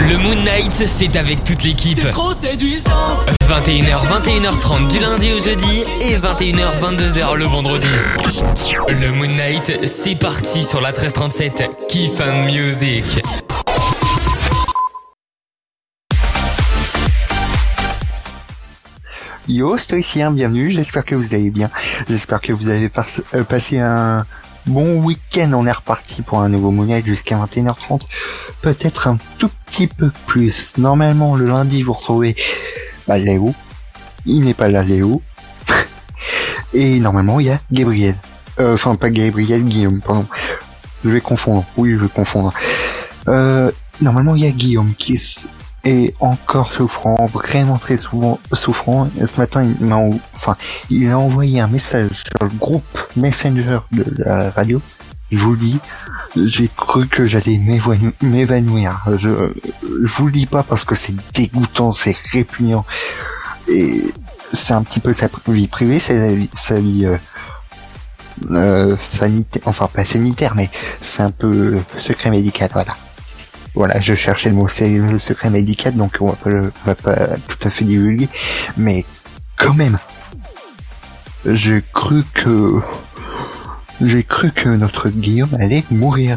Le Moon Night, c'est avec toute l'équipe. T'es trop séduisante. 21h, 21h30 du lundi au jeudi et 21h, 22h le vendredi. Le Moon Night, c'est parti sur la 1337. Kiff and Music. Yo, stoïcien, bienvenue, j'espère que vous allez bien. J'espère que vous avez passé un bon week-end. On est reparti pour un nouveau Moon Night jusqu'à 21h30. Peut-être un tout petit peu plus. Normalement, le lundi, vous retrouvez Léo. Il n'est pas là, Léo. Et normalement, il y a Gabriel. Enfin, pas Gabriel, Guillaume, pardon. Je vais confondre. Oui, je vais confondre. Normalement, il y a Guillaume qui est encore souffrant, vraiment très souvent souffrant. Et ce matin, il a envoyé un message sur le groupe Messenger de la radio. Je vous le dis, j'ai cru que j'allais m'évanouir. Je vous le dis pas parce que c'est dégoûtant, c'est répugnant. Et c'est un petit peu sa vie privée, sa vie sanitaire, enfin pas sanitaire, mais c'est un peu secret médical, Voilà, je cherchais le mot, c'est le secret médical, donc on va pas tout à fait divulguer, mais quand même, j'ai cru que notre Guillaume allait mourir.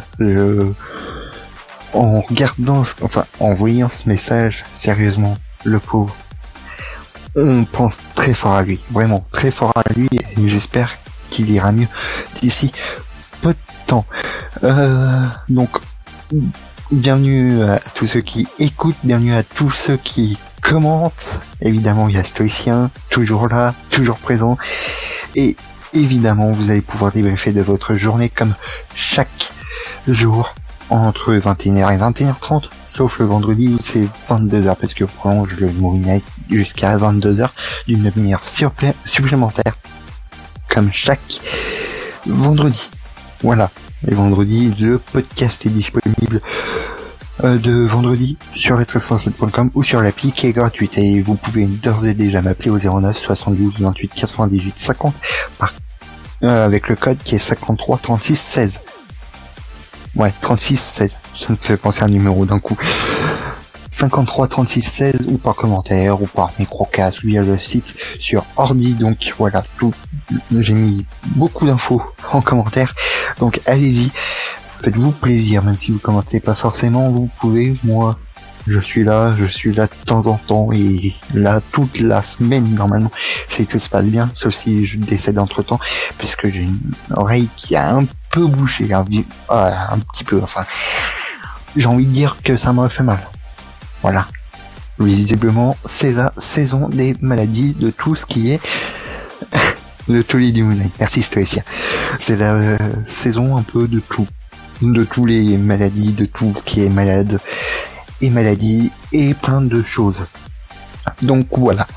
En voyant ce message, sérieusement, le pauvre, on pense très fort à lui, vraiment très fort à lui, et j'espère qu'il ira mieux d'ici peu de temps. Donc, bienvenue à tous ceux qui écoutent, bienvenue à tous ceux qui commentent. Évidemment, il y a Stoïcien, toujours là, toujours présent. Et évidemment, vous allez pouvoir débriefer de votre journée comme chaque jour entre 21h et 21h30, sauf le vendredi où c'est 22h, parce que je prolonge le Moon Night jusqu'à 22h d'une demi-heure supplémentaire, comme chaque vendredi. Voilà. Et vendredi, le podcast est disponible de vendredi sur les1337.com ou sur l'appli qui est gratuite. Et vous pouvez d'ores et déjà m'appeler au 09 72 28 98 50 avec le code qui est 53 36 16. Ouais, 36 16. Ça me fait penser à un numéro d'un coup. 53 36 16 ou par commentaire ou par microcast ou via le site sur ordi. Donc voilà, j'ai mis beaucoup d'infos en commentaire. Donc allez-y, faites-vous plaisir, même si vous commentez pas forcément, vous pouvez. Moi, je suis là de temps en temps, et là toute la semaine normalement, c'est que ça se passe bien, sauf si je décède entre temps, puisque j'ai une oreille qui a un peu bouché, un petit peu, j'ai envie de dire que ça m'a fait mal. Voilà. Visiblement, c'est la saison des maladies, de tout ce qui est le Tolly du Moon Night. Merci Stoïcien. C'est la saison un peu de tout. De tous les maladies, de tout ce qui est malade et maladie et plein de choses. Donc voilà.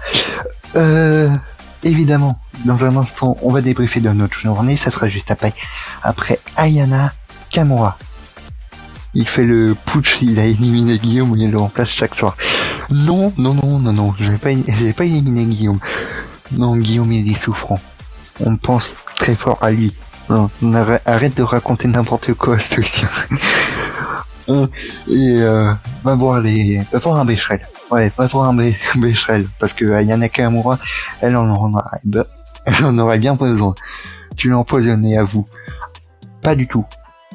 Évidemment, dans un instant, on va débriefer de notre journée. Ça sera juste après Ayana Kamura. Il fait le putsch, il a éliminé Guillaume, il le remplace chaque soir. Non, je vais pas éliminer Guillaume. Non, Guillaume, il est souffrant. On pense très fort à lui. Non, arrête de raconter n'importe quoi, Stoïcien. Et va voir un Becherel. Ouais, va voir un Becherel, parce que Ayana Kamura, elle en aurait bien besoin. Tu l'as empoisonné à vous. Pas du tout.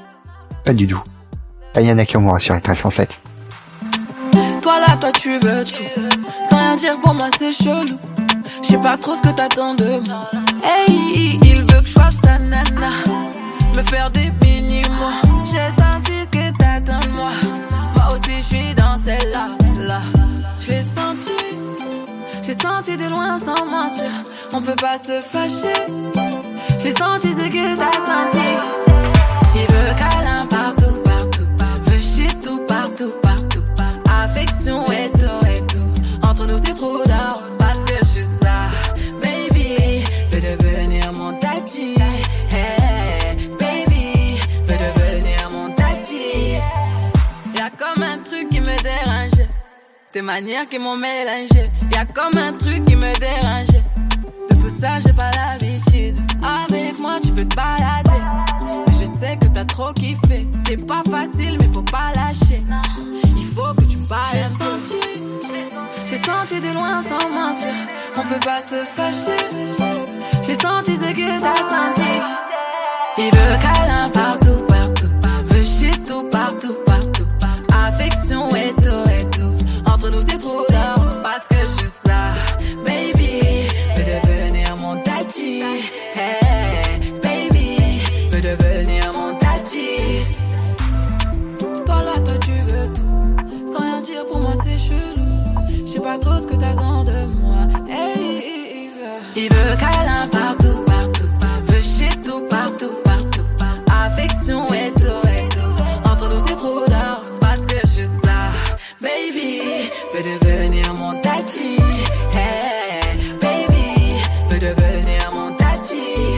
Ayana Kamura sur les 1307. Toi tu veux tout. Sans rien dire pour moi c'est chelou. Je sais pas trop ce que t'attends de moi. Hey, il veut que je fasse sa nana, me faire des mini-mois. J'ai senti ce que t'attends de moi. Moi aussi je suis dans celle-là. J'ai senti de loin sans mentir. On peut pas se fâcher. J'ai senti ce que t'as senti. Il veut câlin partout. Veut chier tout partout. Affection et tout. Entre nous c'est trop d'or. Parce que je suis ça. Baby, veux devenir mon tati. Hey, baby, veux devenir mon tati. Y'a comme un truc qui me dérangeait. Tes manières qui m'ont mélangé. Y'a comme un truc qui me dérangeait. De tout ça j'ai pas l'habitude. Avec moi tu peux te balader. Mais je sais que t'as trop kiffé. C'est pas facile mais faut pas lâcher. Il faut que tu J'ai senti de loin sans mentir, on peut pas se fâcher. J'ai senti ce que t'as senti. Il veut câlin partout, partout. Veut chier tout, partout, partout. Affection et tout. Entre nous c'est trop d'or, parce que je suis ça. Baby, veut devenir mon daddy. Hey, baby, veut devenir mon daddy. Toi là, toi tu veux tout. Sans rien dire pour moi c'est chelou. Je sais pas trop ce que t'attends de moi. Hey, il veut câlin partout, partout. Veut chier tout, partout, partout. Affection et tout. Entre nous c'est trop d'or, parce que je suis ça. Baby, veut devenir mon daddy. Hey, baby, veut devenir mon daddy.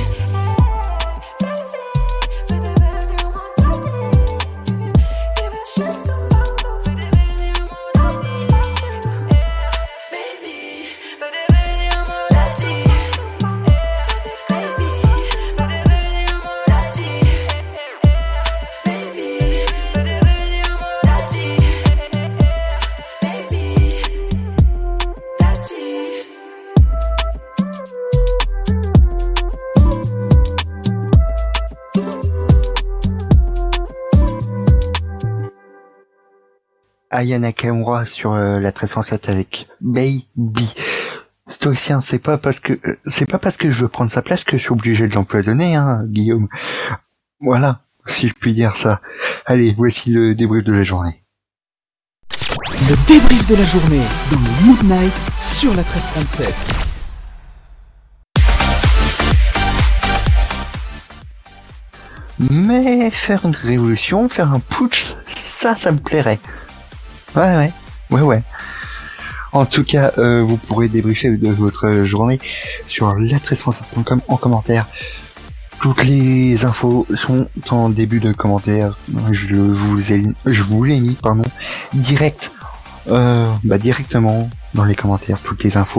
Aya Nakamura sur la 1307 avec Baby. Stoicien, c'est pas parce que je veux prendre sa place que je suis obligé de l'empoisonner, hein, Guillaume. Voilà, si je puis dire ça. Allez, voici le débrief de la journée. Le débrief de la journée dans le Mood Night sur la 1337. Mais faire une révolution, faire un putsch, ça me plairait. Ouais. En tout cas, vous pourrez débriefer de votre journée sur la1337.com en commentaire. Toutes les infos sont en début de commentaire. Je vous l'ai mis, directement dans les commentaires, toutes les infos.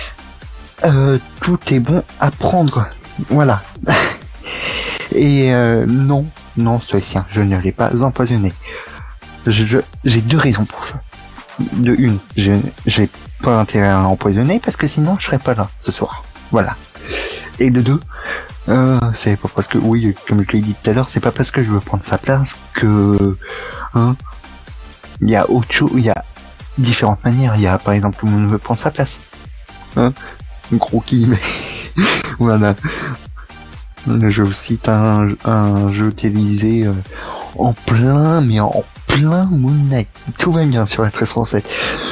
Tout est bon à prendre. Voilà. Et non, Stoicien, je ne l'ai pas empoisonné. J'ai deux raisons pour ça. De une, j'ai pas intérêt à l'empoisonner parce que sinon je serais pas là ce soir. Voilà. Et de deux, c'est pas parce que, oui, comme je l'ai dit tout à l'heure, c'est pas parce que je veux prendre sa place que, il y a autre chose, il y a différentes manières. Il y a, par exemple, tout le monde veut prendre sa place. Gros qui, mais, voilà. Je cite un jeu télévisé en plein Moon Night. Tout va bien sur la 1307.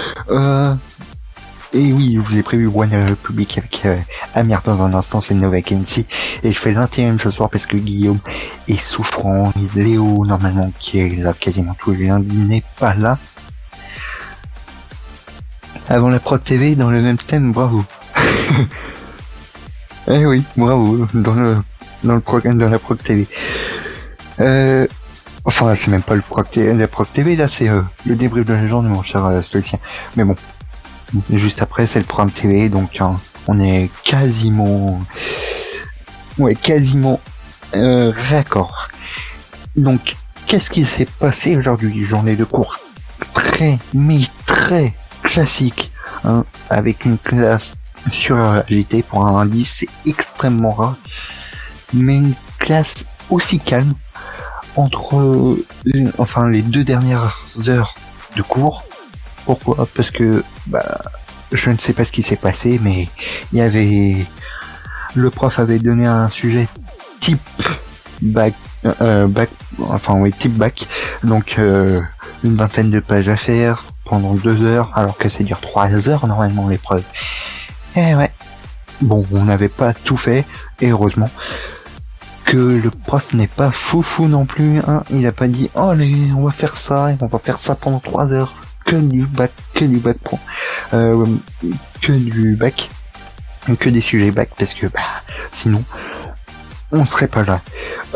Et oui, je vous ai prévu One Republic avec Amir dans un instant, c'est No Vacancy. Et je fais l'intérim ce soir parce que Guillaume est souffrant. Et Léo, normalement, qui est là quasiment tous les lundis, n'est pas là. Avant la Prog TV, dans le même thème, bravo. Eh oui, bravo, dans la Prog TV. Enfin, c'est même pas la Prog TV, là, c'est le débrief de la journée, mon cher Stoicien. Mais bon, juste après, c'est le programme TV, donc on est quasiment raccord. Donc, qu'est-ce qui s'est passé aujourd'hui? Journée de cours très classique, avec une classe sur réalité pour un indice, c'est extrêmement rare, mais une classe aussi calme entre les 2 dernières heures de cours. Pourquoi? Parce que je ne sais pas ce qui s'est passé, mais le prof avait donné un sujet type bac, type bac, donc une vingtaine de pages à faire pendant 2 heures, alors que ça dure 3 heures normalement l'épreuve. Et ouais, bon, on n'avait pas tout fait, et heureusement que le prof n'est pas foufou non plus, il a pas dit oh allez, on va faire ça, et on va faire ça pendant 3 heures, que du bac pro, que des sujets bac, parce que sinon on serait pas là.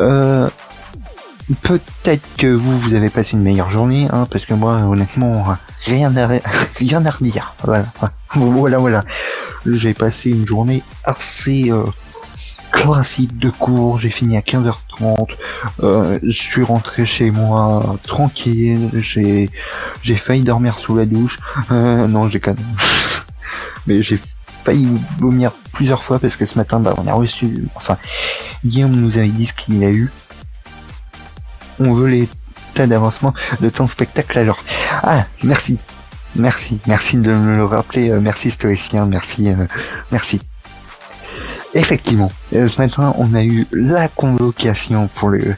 Peut-être que vous avez passé une meilleure journée, parce que moi honnêtement rien à redire. Voilà. J'ai passé une journée assez classique de cours, j'ai fini à 15h30, je suis rentré chez moi tranquille, j'ai failli dormir sous la douche, non j'ai quand même, mais j'ai failli vomir plusieurs fois parce que ce matin, on a reçu, Guillaume nous avait dit ce qu'il a eu, on veut l'état d'avancement de ton spectacle alors, merci de me le rappeler, merci Stoïcien, merci. Effectivement, ce matin, on a eu la convocation pour le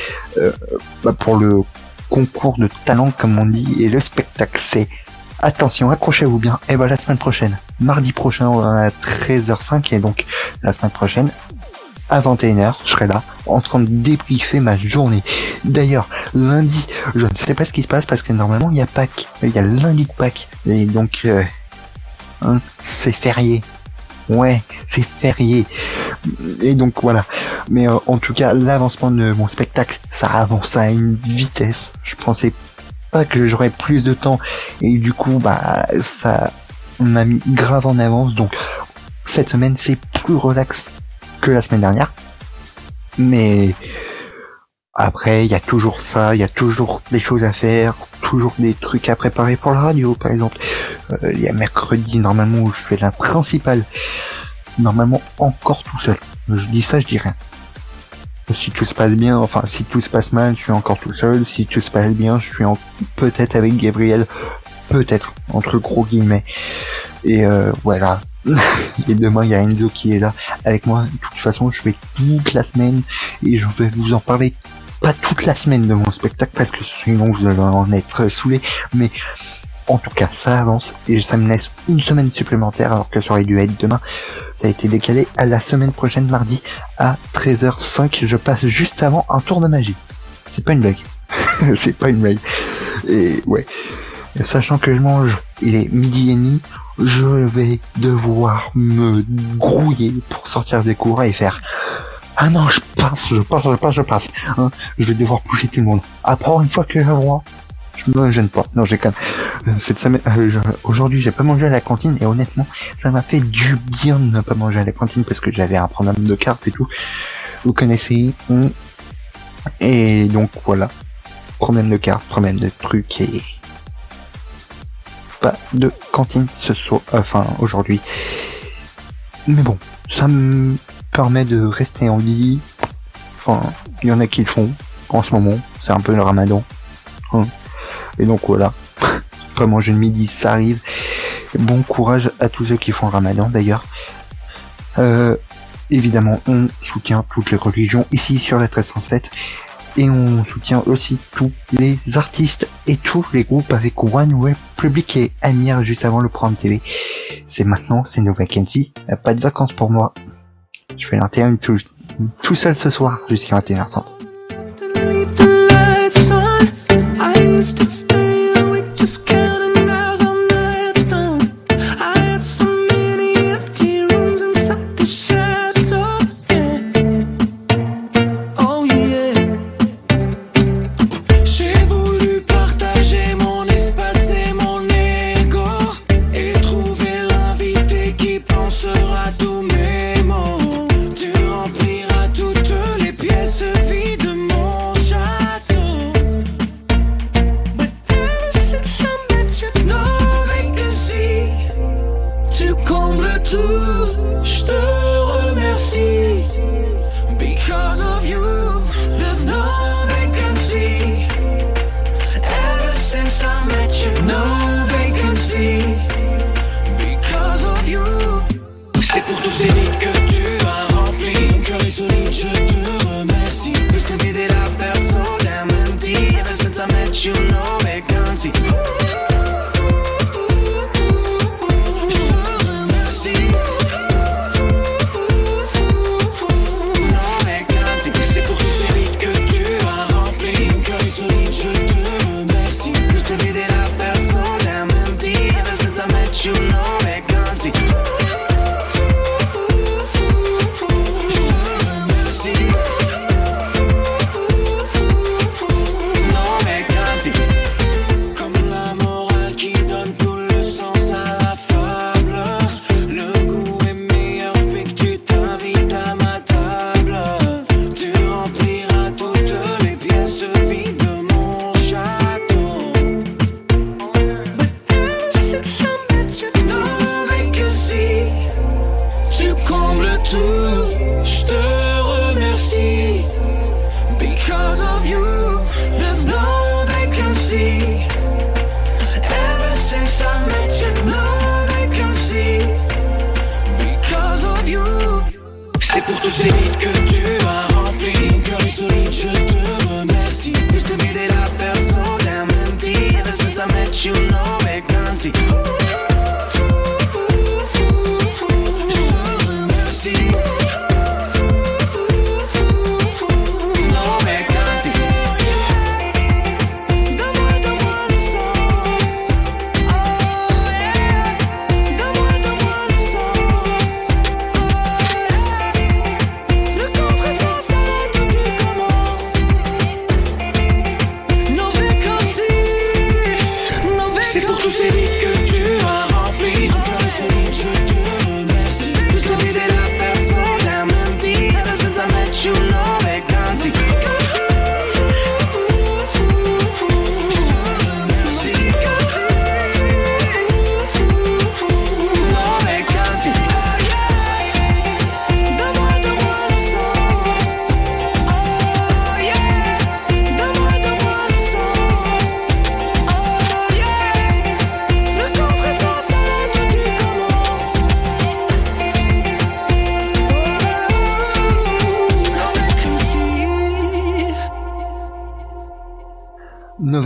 concours de talent, comme on dit, et le spectacle, c'est, attention, accrochez-vous bien, et la semaine prochaine, mardi prochain à 13h05, et donc, la semaine prochaine, à 21h, je serai là, en train de débriefer ma journée. D'ailleurs, lundi, je ne sais pas ce qui se passe, parce que normalement, il y a Pâques, il y a lundi de Pâques, et donc, c'est férié. Ouais, c'est férié. Et donc voilà. Mais en tout cas, l'avancement de mon spectacle, ça avance à une vitesse. Je pensais pas que j'aurais plus de temps. Et du coup, ça m'a mis grave en avance. Donc, cette semaine, c'est plus relax que la semaine dernière. Mais après, il y a toujours ça, il y a toujours des choses à faire, toujours des trucs à préparer pour la radio, par exemple. Il y a mercredi, normalement, où je fais la principale. Normalement, encore tout seul. Je dis ça, je dis rien. Si tout se passe bien, si tout se passe mal, je suis encore tout seul. Si tout se passe bien, je suis peut-être avec Gabriel. Peut-être, entre gros guillemets. Et voilà. Et demain, il y a Enzo qui est là avec moi. De toute façon, je fais toute la semaine. Et je vais vous en parler pas toute la semaine de mon spectacle, parce que sinon vous allez en être saoulés. Mais en tout cas, ça avance et ça me laisse une semaine supplémentaire, alors que ça aurait dû être demain. Ça a été décalé à la semaine prochaine, mardi, à 13h05. Je passe juste avant un tour de magie. C'est pas une blague. C'est pas une blague. Et ouais. Sachant que je mange, il est 12h30, je vais devoir me grouiller pour sortir des cours et faire... Ah non, je passe. Je vais devoir pousser tout le monde. Après, une fois que j'ai le droit, je me gêne pas. Non, j'ai quand même... Cette semaine, aujourd'hui, j'ai pas mangé à la cantine et honnêtement, ça m'a fait du bien de ne pas manger à la cantine parce que j'avais un problème de carte et tout. Vous connaissez. Et donc, voilà. Problème de carte, problème de trucs et... Pas de cantine ce soir, aujourd'hui. Mais bon, ça me permet de rester en vie. Il y en a qui le font en ce moment. C'est un peu le ramadan. Et donc voilà. Pas manger le midi, ça arrive. Bon courage à tous ceux qui font le ramadan d'ailleurs. Évidemment, on soutient toutes les religions ici sur la 1307. Et on soutient aussi tous les artistes et tous les groupes avec One Republic et Amir juste avant le programme TV. C'est maintenant, c'est No Vacancy. Pas de vacances pour moi. Je fais l'intérim tout seul ce soir jusqu'à 21h30.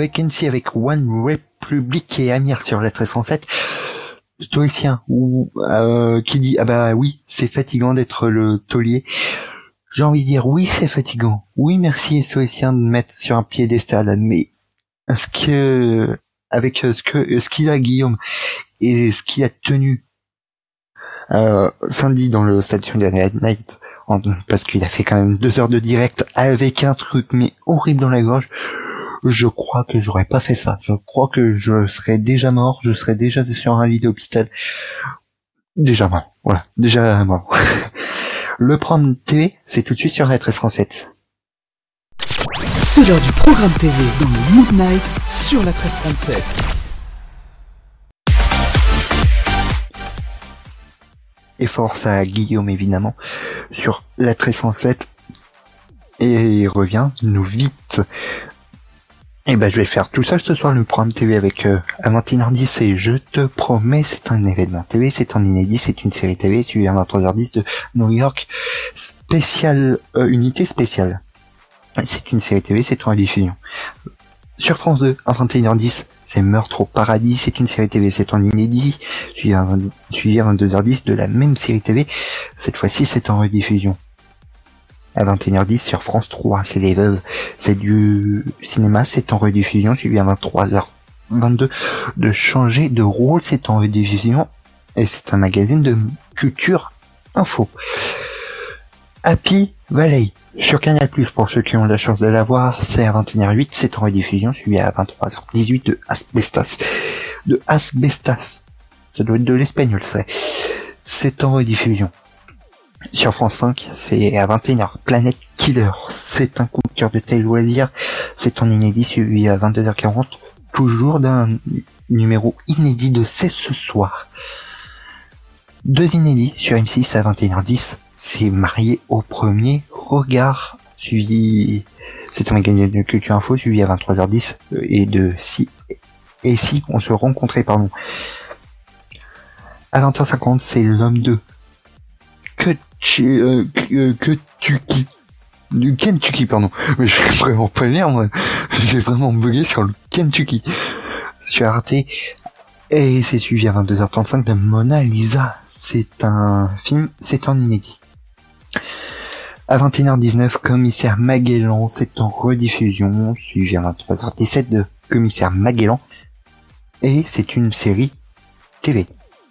Vacancy avec One Republic et Amir sur la 1307. Stoïcien qui dit ah bah oui, c'est fatigant d'être le taulier. J'ai envie de dire oui, c'est fatigant. Oui, merci Stoïcien de me mettre sur un piédestal, mais ce qu'il a Guillaume et ce qu'il a tenu samedi dans le Station de la Night, parce qu'il a fait quand même 2 heures de direct avec un truc mais horrible dans la gorge. Je crois que j'aurais pas fait ça. Je crois que je serais déjà mort. Je serais déjà sur un lit d'hôpital. Déjà mort. Voilà. Déjà mort. Le programme TV, c'est tout de suite sur la 1337. C'est l'heure du programme TV dans le Mood Night sur la 1337. Et force à Guillaume évidemment sur la 1307. Et il revient, nous vite. Et ben je vais faire tout seul ce soir le programme TV avec à 21h10 et je te promets c'est un événement TV, c'est un inédit, c'est une série TV suivie à 23h10 de New York spécial unité spéciale. C'est une série TV, c'est en diffusion. Sur France 2 à 21h10, c'est Meurtre au paradis, c'est une série TV, c'est en inédit, suivi à 22h10 de la même série TV. Cette fois-ci c'est en rediffusion. À 21h10 sur France 3, c'est Les Veuves, c'est du cinéma, c'est en rediffusion, suivi à 23h22 de Changer de rôle, c'est en rediffusion, et c'est un magazine de culture info. Happy Valley, sur Canal+, pour ceux qui ont la chance de la voir, c'est à 21h08, c'est en rediffusion, suivi à 23h18 de Asbestas. Ça doit être de l'espagnol, ça. C'est en rediffusion. Sur France 5, c'est à 21h. Planète Killer, c'est un coup de cœur de tel loisir. C'est en inédit suivi à 22h40. Toujours d'un numéro inédit de C'est ce soir. 2 inédits sur M6 à 21h10. C'est Marié au premier regard. Suivi, c'est un magazine de culture info suivi à 23h10 et de si on se rencontrait, pardon. À 20h50, c'est L'homme 2. Du Kentucky, pardon. Mais je vais vraiment pas le lire, moi. J'ai vraiment bugué sur le Kentucky. Sur Arte. Et c'est suivi à 22h35 de Mona Lisa. C'est un film, c'est en inédit. À 21h19, Commissaire Magellan, c'est en rediffusion. Suivi à 23h17 de Commissaire Magellan. Et c'est une série TV.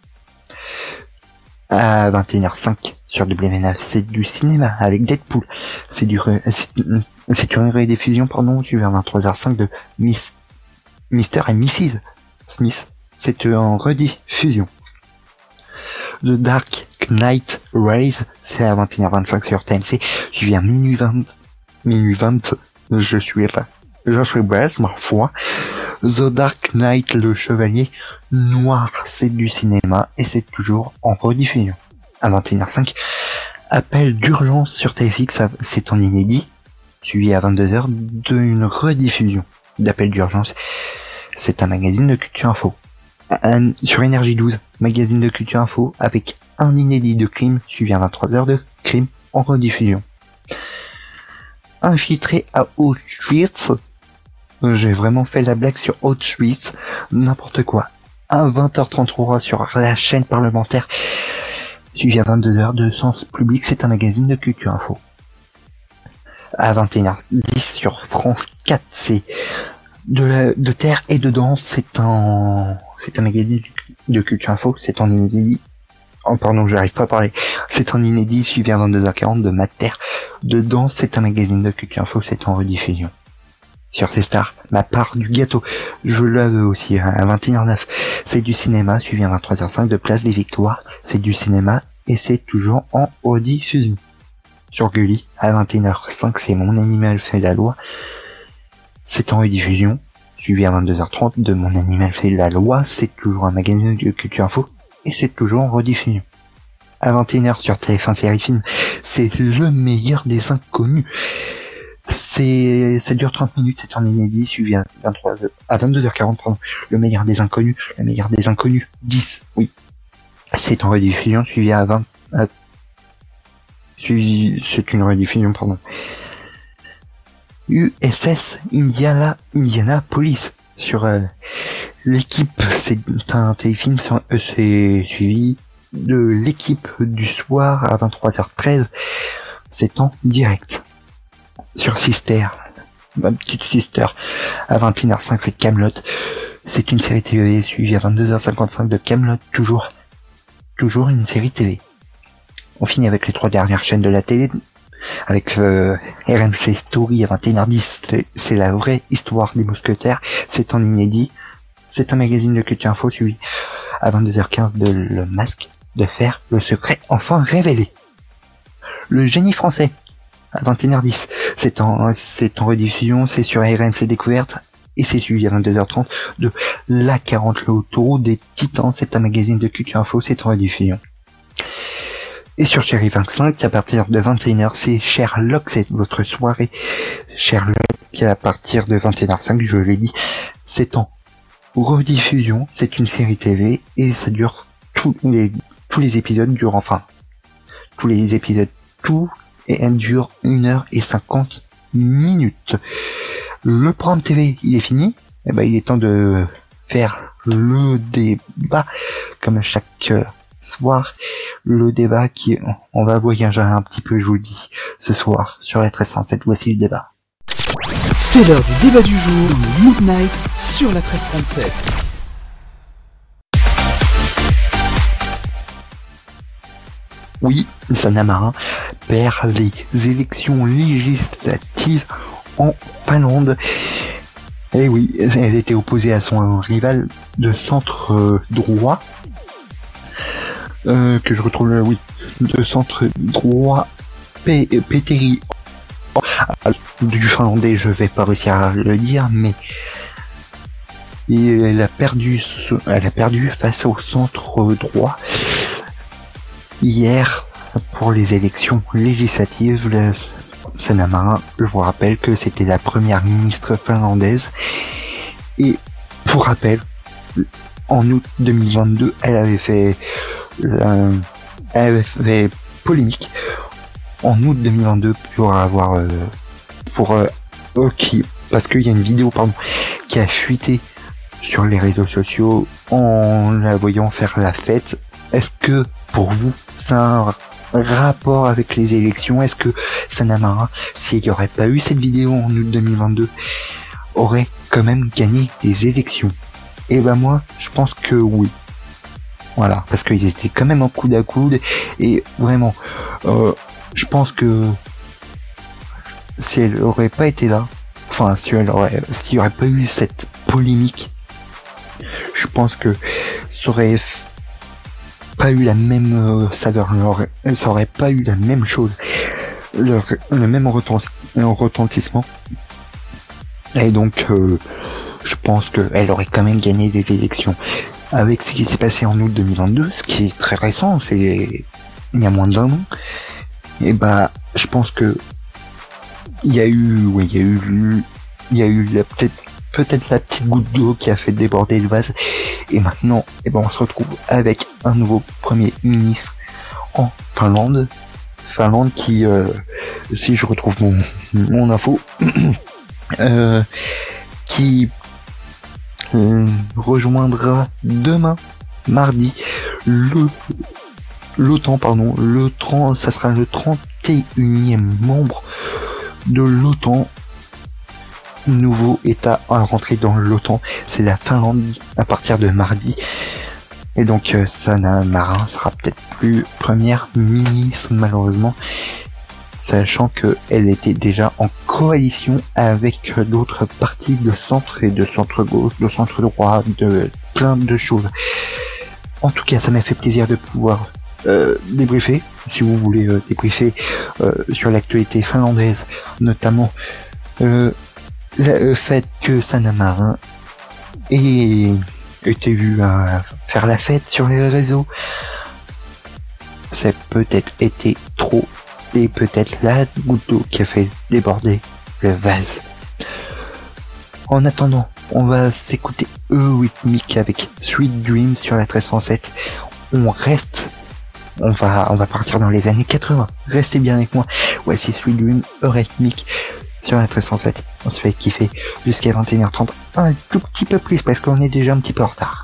À 21h05 sur W9, c'est du cinéma avec Deadpool. C'est une rediffusion, pardon, suivi à 23h05 de Mr. et Mrs. Smith. C'est en rediffusion. The Dark Knight Rise, c'est à 21h25 sur TMC, suivi à minuit 20, je suis belge, ma foi. The Dark Knight, le chevalier noir, c'est du cinéma et c'est toujours en rediffusion. À 21h05, Appel d'urgence sur TFX, c'est en inédit, suivi à 22h d'une rediffusion d'Appel d'urgence. C'est un magazine de culture info. Sur Énergie 12, magazine de culture info avec un inédit de crime, suivi à 23h de crime en rediffusion. Infiltré à Auschwitz, j'ai vraiment fait la blague sur Auschwitz, n'importe quoi. À 20h33 sur la chaîne parlementaire, suivi à 22h de Sens Public, c'est un magazine de culture info. À 21h10 sur France 4, c'est de terre et de danse, c'est un magazine de culture info, c'est en inédit. Oh pardon, j'arrive pas à parler. C'est en inédit, suivi à 22h40 de Mater. De danse, c'est un magazine de culture info, c'est en rediffusion. Sur ces stars, ma part du gâteau, je le veux aussi, à 21h09. C'est du cinéma, suivi à 23h05 de Place des Victoires. C'est du cinéma et c'est toujours en rediffusion. Sur Gulli, à 21h05, c'est Mon animal fait la loi. C'est en rediffusion, suivi à 22h30 de Mon animal fait la loi. C'est toujours un magazine de culture info et c'est toujours en rediffusion. À 21h sur TF1 Série Film, c'est Le meilleur des inconnus. Ça dure 30 minutes, c'est en inédit, suivi à 22h40, pardon. Le meilleur des inconnus 10, oui. C'est en rediffusion, c'est une rediffusion, pardon. USS Indianapolis sur l'équipe. C'est un téléfilm, c'est suivi de l'équipe du soir à 23h13. C'est en direct sur Sister, ma petite sister. À 21h05 c'est Kaamelott. C'est une série TV suivie à 22h55 de Kaamelott, toujours une série TV. On finit avec les 3 dernières chaînes de la télé, avec RMC Story à 21h10, c'est la vraie histoire des mousquetaires, c'est en inédit, c'est un magazine de culture info suivi à 22h15 de Le Masque de Fer, le secret enfin révélé. Le génie français à 21h10, c'est en rediffusion, c'est sur RMC Découverte, et c'est suivi à 22h30 de La 40, le taureau des titans, c'est un magazine de culture info, c'est en rediffusion. Et sur Chérie 25, à partir de 21h, c'est Sherlock, c'est votre soirée Sherlock, à partir de 21h05, je l'ai dit, c'est en rediffusion, c'est une série TV, et ça dure tous les épisodes durent, enfin, et elle dure 1h50. Le programme TV, il est fini, et ben il est temps de faire le débat, comme à chaque soir, le débat on va voyager un petit peu, je vous le dis, ce soir, sur la 1337, voici le débat. C'est l'heure du débat du jour dans le Mood Night sur la 1337. Oui, Sanna Marin perd les élections législatives en Finlande. Et oui, elle était opposée à son rival de centre droit, que je retrouve de centre droit Petteri du finlandais, je vais pas réussir à le dire, mais elle a perdu face au centre droit hier pour les élections législatives. Sanna Marin, je vous rappelle que c'était la première ministre finlandaise, et pour rappel, en août 2022, elle avait fait polémique en août 2022 parce qu'il y a une vidéo qui a fuité sur les réseaux sociaux en la voyant faire la fête. Est-ce que pour vous c'est un rapport avec les élections? Est-ce que Sanna Marin, s'il n'y aurait pas eu cette vidéo en août 2022, aurait quand même gagné les élections? Et ben moi, je pense que oui. Voilà, parce qu'ils étaient quand même en coude à coude, et vraiment, je pense que si elle aurait pas été là, enfin, s'il y aurait pas eu cette polémique, je pense que ça aurait pas eu la même saveur, ça aurait pas eu la même chose, le même retentissement, et donc je pense qu'elle aurait quand même gagné les élections. Avec ce qui s'est passé en août 2022, ce qui est très récent, il y a moins d'un an, et bah je pense que il y a eu peut-être la petite goutte d'eau qui a fait déborder le vase, et maintenant on se retrouve avec un nouveau premier ministre en Finlande qui, si je retrouve mon info, qui rejoindra demain, mardi, l'OTAN, ça sera le 31e membre de l'OTAN, nouveau état à rentrer dans l'OTAN, c'est la Finlande à partir de mardi. Et donc Sanna Marin sera peut-être plus première ministre, malheureusement, sachant qu'elle était déjà en coalition avec d'autres partis de centre et de centre gauche, de centre droit, de plein de choses. En tout cas, ça m'a fait plaisir de pouvoir débriefer, si vous voulez débriefer sur l'actualité finlandaise, notamment le fait que Sanna Marin était vu à faire la fête sur les réseaux. C'est peut-être été trop, et peut-être la goutte d'eau qui a fait déborder le vase. En attendant, on va s'écouter Eurythmics avec Sweet Dreams sur la 1307. On va partir dans les années 80. Restez bien avec moi. Voici Sweet Dreams, Eurythmics sur la 1307. On se fait kiffer jusqu'à 21h30, un tout petit peu plus parce qu'on est déjà un petit peu en retard.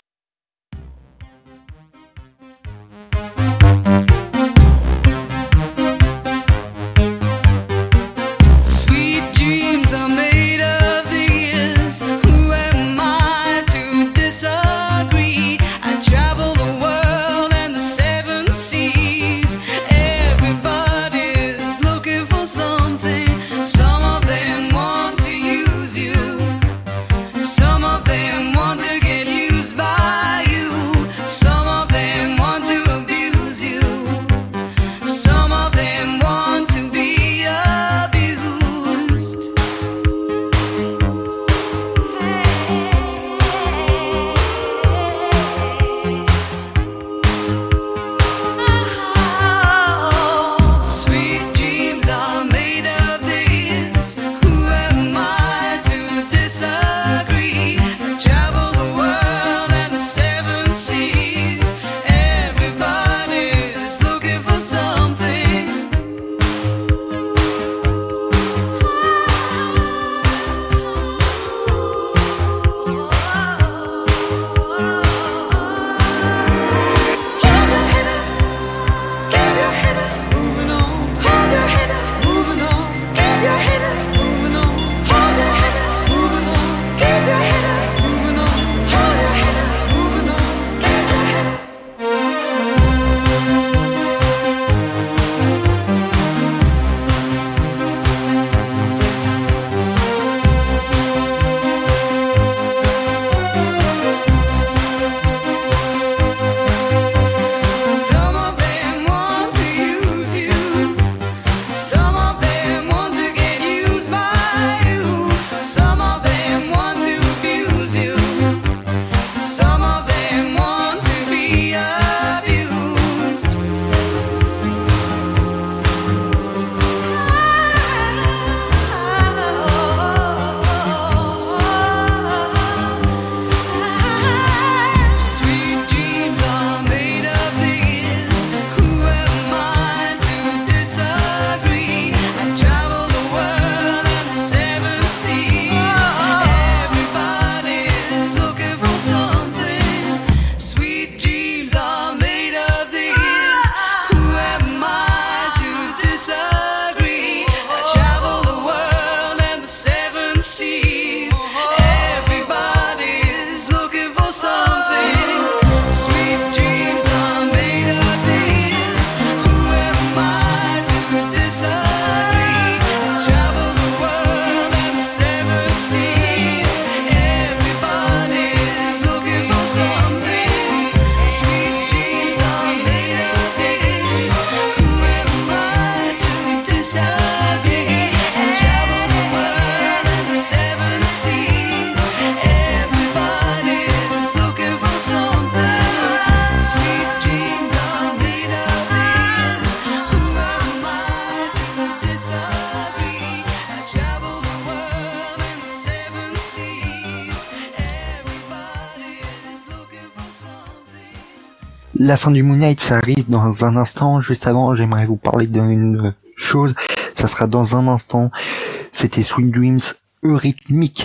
La fin du Moon Knight, ça arrive dans un instant. Juste avant, j'aimerais vous parler d'une chose. Ça sera dans un instant. C'était Sweet Dreams Eurythmique.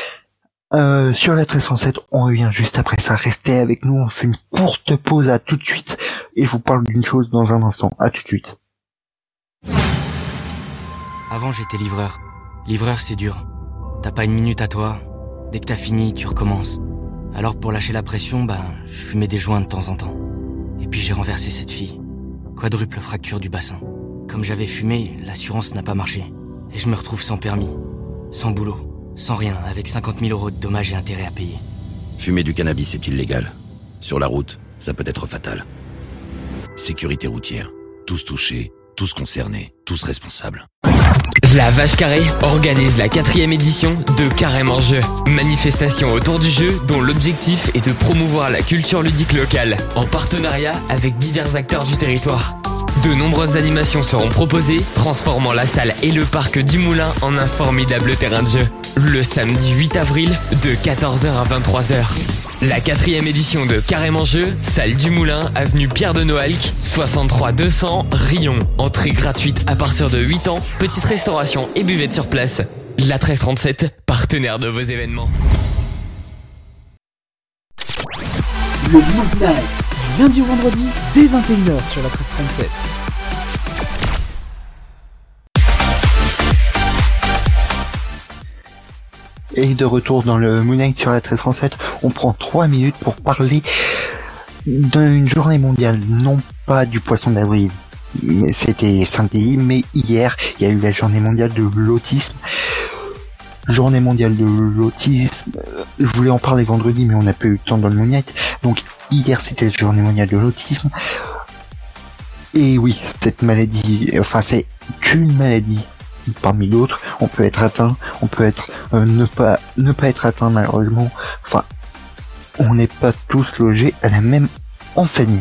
Sur la 1307, on revient juste après ça. Restez avec nous, on fait une courte pause, à tout de suite. Et je vous parle d'une chose dans un instant. À tout de suite. Avant, j'étais livreur. Livreur, c'est dur. T'as pas une minute à toi. Dès que t'as fini, tu recommences. Alors pour lâcher la pression, je fumais des joints de temps en temps. Et puis j'ai renversé cette fille. Quadruple fracture du bassin. Comme j'avais fumé, l'assurance n'a pas marché. Et je me retrouve sans permis, sans boulot, sans rien, avec 50 000 € de dommages et intérêts à payer. Fumer du cannabis est illégal. Sur la route, ça peut être fatal. Sécurité routière. Tous touchés, tous concernés, tous responsables. La Vache Carrée organise la 4e édition de Carême en jeu. Manifestation autour du jeu dont l'objectif est de promouvoir la culture ludique locale en partenariat avec divers acteurs du territoire. De nombreuses animations seront proposées, transformant la salle et le parc du Moulin en un formidable terrain de jeu. Le samedi 8 avril, de 14h à 23h. La 4e édition de Carrément Jeu, salle du Moulin, avenue Pierre de Noailles, 63 200, Rion. Entrée gratuite à partir de 8 ans, petite restauration et buvette sur place. La 1337, partenaire de vos événements. Le Mood Night, du lundi au vendredi, dès 21h sur la 1337. Et de retour dans le Mood Night sur la 1337, on prend 3 minutes pour parler d'une journée mondiale, non pas du poisson d'avril. Mais c'était samedi, mais hier, il y a eu la journée mondiale de l'autisme. Journée mondiale de l'autisme, je voulais en parler vendredi, mais on n'a pas eu le temps dans le Mood Night. Donc hier, c'était la journée mondiale de l'autisme. Et oui, cette maladie, enfin c'est une maladie parmi d'autres. On peut être atteint, on peut être ne pas être atteint malheureusement. Enfin, on n'est pas tous logés à la même enseigne.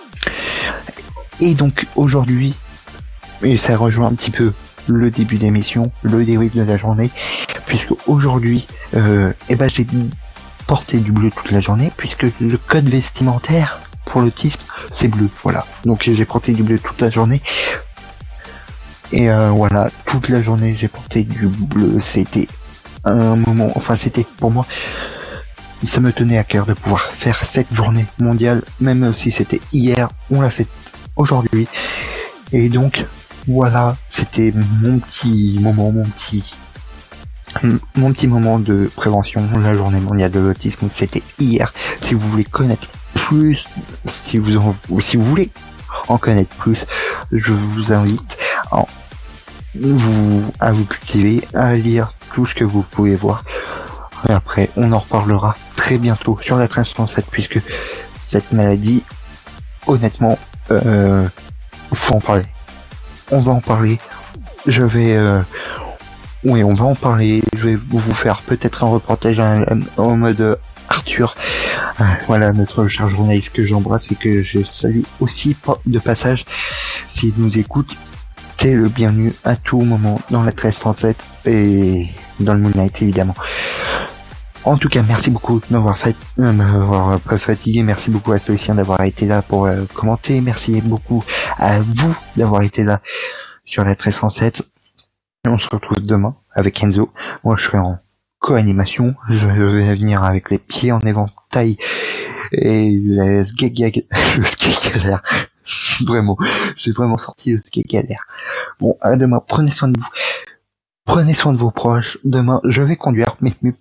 Et donc aujourd'hui, et ça rejoint un petit peu le début d'émission, le débrief de la journée, puisque aujourd'hui, j'ai porté du bleu toute la journée, puisque le code vestimentaire pour l'autisme, c'est bleu, voilà. Donc j'ai porté du bleu toute la journée. Et voilà, toute la journée j'ai porté du bleu. C'était un moment, enfin c'était pour moi, ça me tenait à cœur de pouvoir faire cette journée mondiale, même si c'était hier, on l'a fait aujourd'hui. Et donc voilà, c'était mon petit moment de prévention. La journée mondiale de l'autisme, c'était hier. Si vous voulez connaître plus, si vous voulez en connaître plus, je vous invite à vous cultiver, à lire tout ce que vous pouvez voir. Et après, on en reparlera très bientôt sur la 1337, puisque cette maladie, honnêtement, faut en parler. On va en parler. On va en parler. Je vais vous faire peut-être un reportage en mode Arthur. Voilà, notre cher journaliste que j'embrasse et que je salue aussi de passage. S'il nous écoute, c'est le bienvenu à tout moment dans la 1337 et dans le Mood Night évidemment. En tout cas, merci beaucoup de m'avoir pas fatigué. Merci beaucoup à Stoïcien d'avoir été là pour commenter. Merci beaucoup à vous d'avoir été là sur la 1307. On se retrouve demain avec Enzo. Moi, je serai en co-animation. Je vais venir avec les pieds en éventail et le skate galère. Vraiment, j'ai vraiment sorti le skate galère. Bon, à demain. Prenez soin de vous. Prenez soin de vos proches. Demain, je vais conduire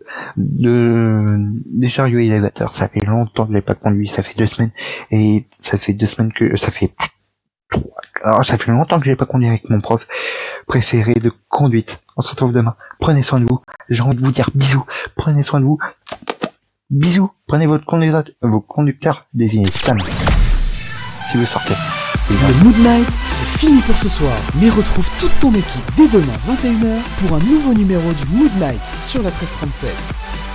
des chariots élévateurs. Ça fait longtemps que je l'ai pas conduit. Ça fait 2 semaines. Et ça fait 2 semaines que... Ça fait longtemps que je l'ai pas conduit avec mon prof préféré de conduite. On se retrouve demain. Prenez soin de vous. J'ai envie de vous dire bisous. Prenez soin de vous. Bisous. Prenez vos conducteurs désignés Sam. Si vous sortez. Le Mood Night, c'est fini pour ce soir. Mais retrouve toute ton équipe dès demain 21h pour un nouveau numéro du Mood Night sur la 1337.